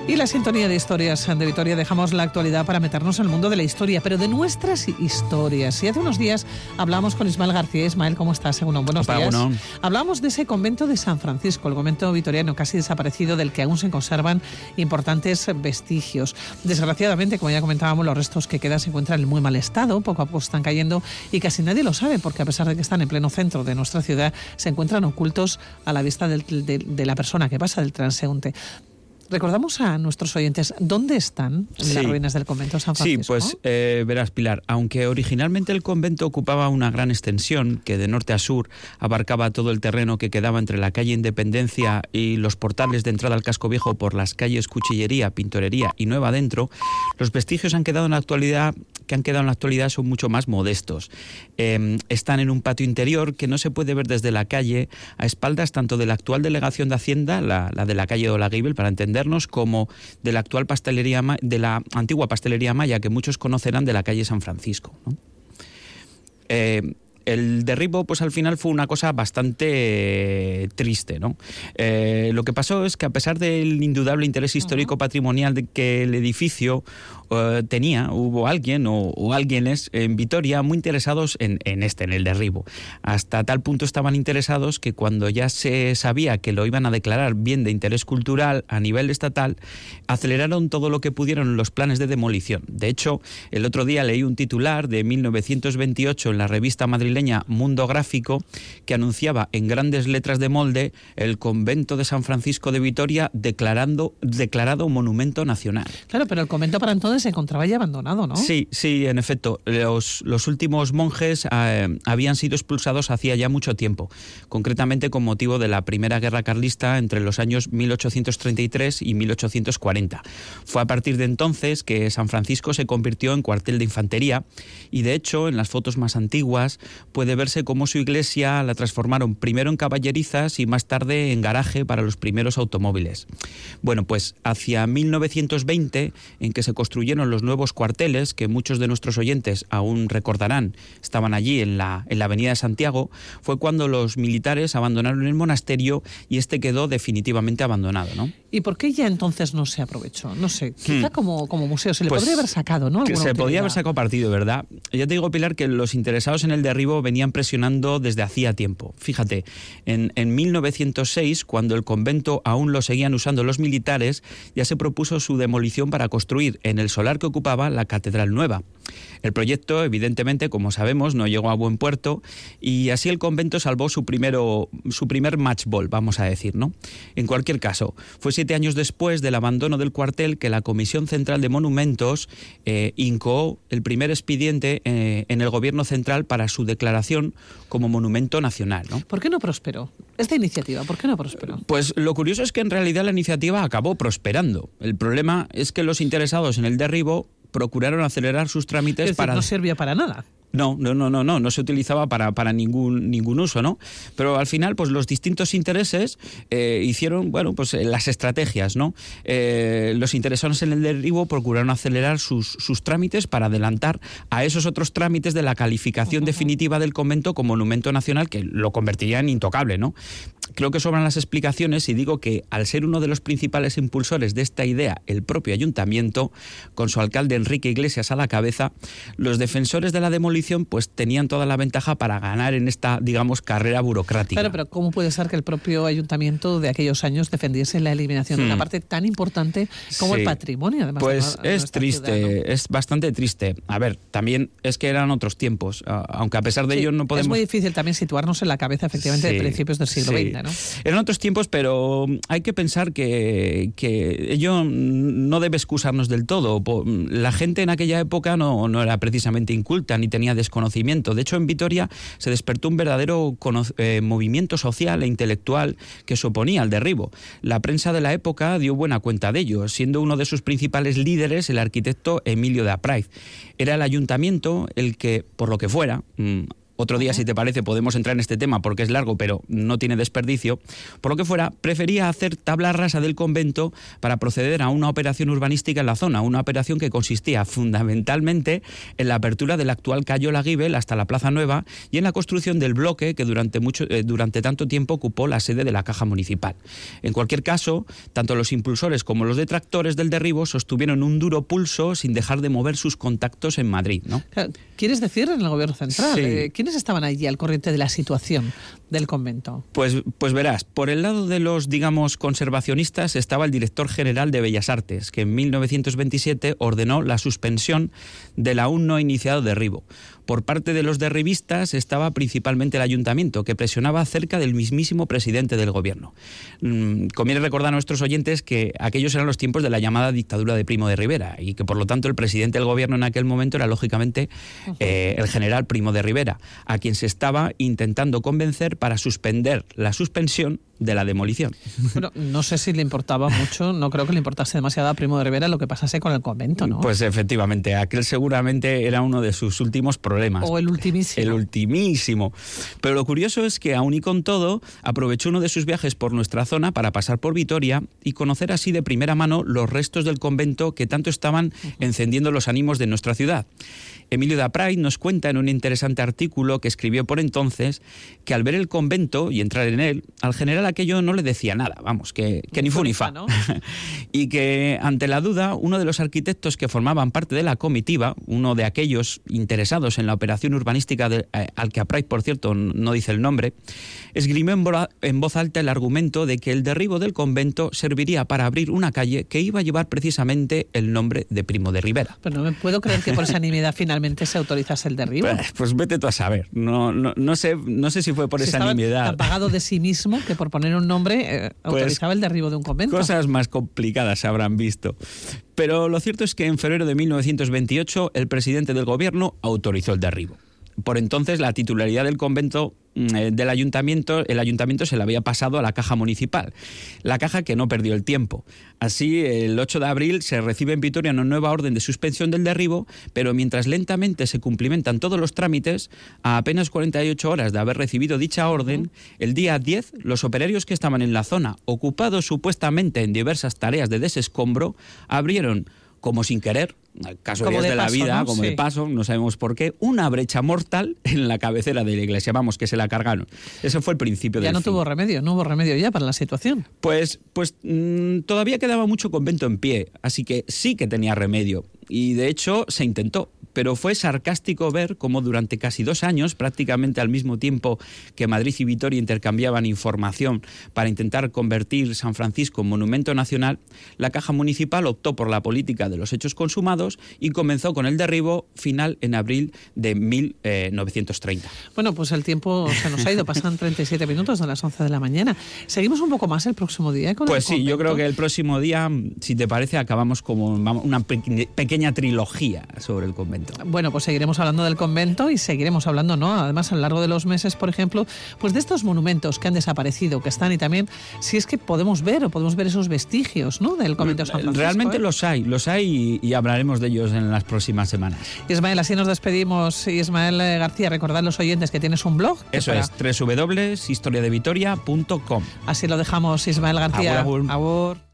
Y la sintonía de historias de Vitoria, dejamos la actualidad para meternos en el mundo de la historia, pero de nuestras historias. Y hace unos días hablamos con Ismael García. Ismael, ¿cómo estás? Según buenos días. Bueno. Hablamos de ese convento de San Francisco, el convento vitoriano casi desaparecido, del que aún se conservan importantes vestigios. Desgraciadamente, como ya comentábamos, los restos que quedan se encuentran en muy mal estado, poco a poco están cayendo y casi nadie lo sabe, porque a pesar de que están en pleno centro de nuestra ciudad, se encuentran ocultos a la vista de la persona que pasa, del transeúnte. Recordamos a nuestros oyentes, ¿dónde están las ruinas del convento de San Francisco? Sí, pues verás, Pilar, aunque originalmente el convento ocupaba una gran extensión que de norte a sur abarcaba todo el terreno que quedaba entre la calle Independencia y los portales de entrada al casco viejo por las calles Cuchillería, Pintorería y Nueva Adentro, los vestigios que han quedado en la actualidad son mucho más modestos. Están en un patio interior que no se puede ver desde la calle, a espaldas tanto de la actual delegación de Hacienda, la de la calle Olaguibel, para entender, como de la actual de la antigua pastelería maya, que muchos conocerán, de la calle San Francisco, ¿no? El derribo, pues al final fue una cosa bastante triste, ¿no? Lo que pasó es que, a pesar del indudable interés histórico patrimonial de que el edificio tenía, hubo alguien o alguienes en Vitoria muy interesados en el derribo. Hasta tal punto estaban interesados que, cuando ya se sabía que lo iban a declarar bien de interés cultural a nivel estatal, aceleraron todo lo que pudieron los planes de demolición. De hecho, el otro día leí un titular de 1928 en la revista madrileña Mundo Gráfico, que anunciaba en grandes letras de molde: el convento de San Francisco de Vitoria declarado monumento nacional. Claro, pero el convento para entonces se encontraba ya abandonado, ¿no? Sí, en efecto. Los últimos monjes habían sido expulsados hacía ya mucho tiempo, concretamente con motivo de la Primera Guerra Carlista entre los años 1833 y 1840. Fue a partir de entonces que San Francisco se convirtió en cuartel de infantería, y de hecho, en las fotos más antiguas puede verse cómo su iglesia la transformaron primero en caballerizas y más tarde en garaje para los primeros automóviles. Bueno, pues hacia 1920, en que se construyeron los nuevos cuarteles, que muchos de nuestros oyentes aún recordarán, estaban allí en la avenida de Santiago, fue cuando los militares abandonaron el monasterio y este quedó definitivamente abandonado, ¿no? ¿Y por qué ya entonces no se aprovechó? No sé, quizá como museo se le podría haber sacado, ¿no? Se podía haber sacado partido, ¿verdad? Ya te digo, Pilar, que los interesados en el derribo venían presionando desde hacía tiempo. Fíjate, en 1906, cuando el convento aún lo seguían usando los militares, ya se propuso su demolición para construir en el solar que ocupaba la Catedral Nueva. El proyecto, evidentemente, como sabemos, no llegó a buen puerto, y así el convento salvó su primer match ball, vamos a decir, ¿no? En cualquier caso, fue 7 años después del abandono del cuartel que la Comisión Central de Monumentos incoó el primer expediente en el Gobierno Central para su declaración como monumento nacional, ¿no? ¿Por qué no prosperó esta iniciativa? ¿Por qué no prosperó? Pues lo curioso es que en realidad la iniciativa acabó prosperando. El problema es que los interesados en el derribo procuraron acelerar sus trámites. No servía para nada. No se utilizaba para ningún uso, ¿no? Pero al final, pues los distintos intereses hicieron, pues las estrategias, ¿no? Los interesados en el derribo procuraron acelerar sus trámites para adelantar a esos otros trámites de la calificación definitiva del convento como monumento nacional, que lo convertiría en intocable, ¿no? Creo que sobran las explicaciones si digo que, al ser uno de los principales impulsores de esta idea el propio ayuntamiento, con su alcalde Enrique Iglesias a la cabeza, los defensores de la demolición pues tenían toda la ventaja para ganar en esta, digamos, carrera burocrática. Claro, pero ¿cómo puede ser que el propio ayuntamiento de aquellos años defendiese la eliminación de una parte tan importante como el patrimonio? Además, pues es triste, ciudad, ¿no? Es bastante triste. A ver, también es que eran otros tiempos, aunque a pesar de ello no podemos... Es muy difícil también situarnos en la cabeza, efectivamente, de principios del siglo XX, ¿no? Eran otros tiempos, pero hay que pensar que ello no debe excusarnos del todo. La gente en aquella época no era precisamente inculta ni tenía desconocimiento. De hecho, en Vitoria se despertó un verdadero movimiento social e intelectual que se oponía al derribo. La prensa de la época dio buena cuenta de ello, siendo uno de sus principales líderes el arquitecto Emilio de Apraiz. Era el ayuntamiento el que, por lo que fuera, otro día, si te parece, podemos entrar en este tema porque es largo, pero no tiene desperdicio, por lo que fuera, prefería hacer tabla rasa del convento para proceder a una operación urbanística en la zona, una operación que consistía fundamentalmente en la apertura del actual Cayo Laguibel hasta la Plaza Nueva y en la construcción del bloque que durante tanto tiempo ocupó la sede de la Caja Municipal. En cualquier caso, tanto los impulsores como los detractores del derribo sostuvieron un duro pulso sin dejar de mover sus contactos en Madrid, ¿no? ¿Quieres decir en el gobierno central? Sí. ¿Quiénes estaban allí al corriente de la situación del convento? Pues verás, por el lado de los, digamos, conservacionistas estaba el director general de Bellas Artes, que en 1927 ordenó la suspensión del aún no iniciado derribo. Por parte de los derribistas estaba principalmente el ayuntamiento, que presionaba cerca del mismísimo presidente del gobierno. Conviene recordar a nuestros oyentes que aquellos eran los tiempos de la llamada dictadura de Primo de Rivera y que por lo tanto el presidente del gobierno en aquel momento era lógicamente el general Primo de Rivera, a quien se estaba intentando convencer para suspender la suspensión de la demolición. Bueno, no sé si le importaba mucho, no creo que le importase demasiado a Primo de Rivera lo que pasase con el convento, ¿no? Pues efectivamente, aquel seguramente era uno de sus últimos problemas. O el ultimísimo. El ultimísimo. Pero lo curioso es que aún y con todo, aprovechó uno de sus viajes por nuestra zona para pasar por Vitoria y conocer así de primera mano los restos del convento que tanto estaban encendiendo los ánimos de nuestra ciudad. Emilio Dapray nos cuenta en un interesante artículo que escribió por entonces que al ver el convento y entrar en él, al general aquello no le decía nada, vamos, que ni fu ni fa, ¿no? Y que ante la duda, uno de los arquitectos que formaban parte de la comitiva, uno de aquellos interesados en la operación urbanística al que Apray, por cierto, no dice el nombre, esgrimió en voz alta el argumento de que el derribo del convento serviría para abrir una calle que iba a llevar precisamente el nombre de Primo de Rivera. Pero no me puedo creer que por esa nimiedad finalmente se autorizase el derribo. Pues vete tú a saber. No sé si fue por esa nimiedad. Tan pagado de sí mismo que por poner un nombre autorizaba el derribo de un convento. Cosas más complicadas se habrán visto. Pero lo cierto es que en febrero de 1928 el presidente del gobierno autorizó el derribo. Por entonces la titularidad del convento el ayuntamiento se le había pasado a la Caja Municipal, la Caja que no perdió el tiempo. Así, el 8 de abril se recibe en Vitoria una nueva orden de suspensión del derribo, pero mientras lentamente se cumplimentan todos los trámites, a apenas 48 horas de haber recibido dicha orden, el día 10, los operarios que estaban en la zona, ocupados supuestamente en diversas tareas de desescombro, abrieron, como sin querer, casualidades de la vida, ¿no? Como de paso, no sabemos por qué, una brecha mortal en la cabecera de la iglesia, vamos, que se la cargaron. Ese fue el principio del fin. Ya no hubo remedio ya para la situación. Pues todavía quedaba mucho convento en pie, así que sí que tenía remedio. Y de hecho se intentó, pero fue sarcástico ver cómo durante casi 2 años, prácticamente al mismo tiempo que Madrid y Vitoria intercambiaban información para intentar convertir San Francisco en monumento nacional, la Caja Municipal optó por la política de los hechos consumados y comenzó con el derribo final en abril de 1930. Bueno, pues el tiempo se nos ha ido, pasan 37 minutos de las 11 de la mañana. ¿Seguimos un poco más el próximo día con Pues el sí, yo creo que el próximo día, si te parece, acabamos como una pequeña trilogía sobre el convento. Bueno, pues seguiremos hablando del convento y seguiremos hablando, ¿no? Además, a lo largo de los meses, por ejemplo, pues de estos monumentos que han desaparecido, que están, y también si es que podemos ver esos vestigios, ¿no? Del convento de San Francisco. Realmente los hay y hablaremos de ellos en las próximas semanas. Ismael, así nos despedimos. Ismael García, recordad a los oyentes que tienes un blog. Eso es, www.historiadevitoria.com. Así lo dejamos, Ismael García. Agur. Agur.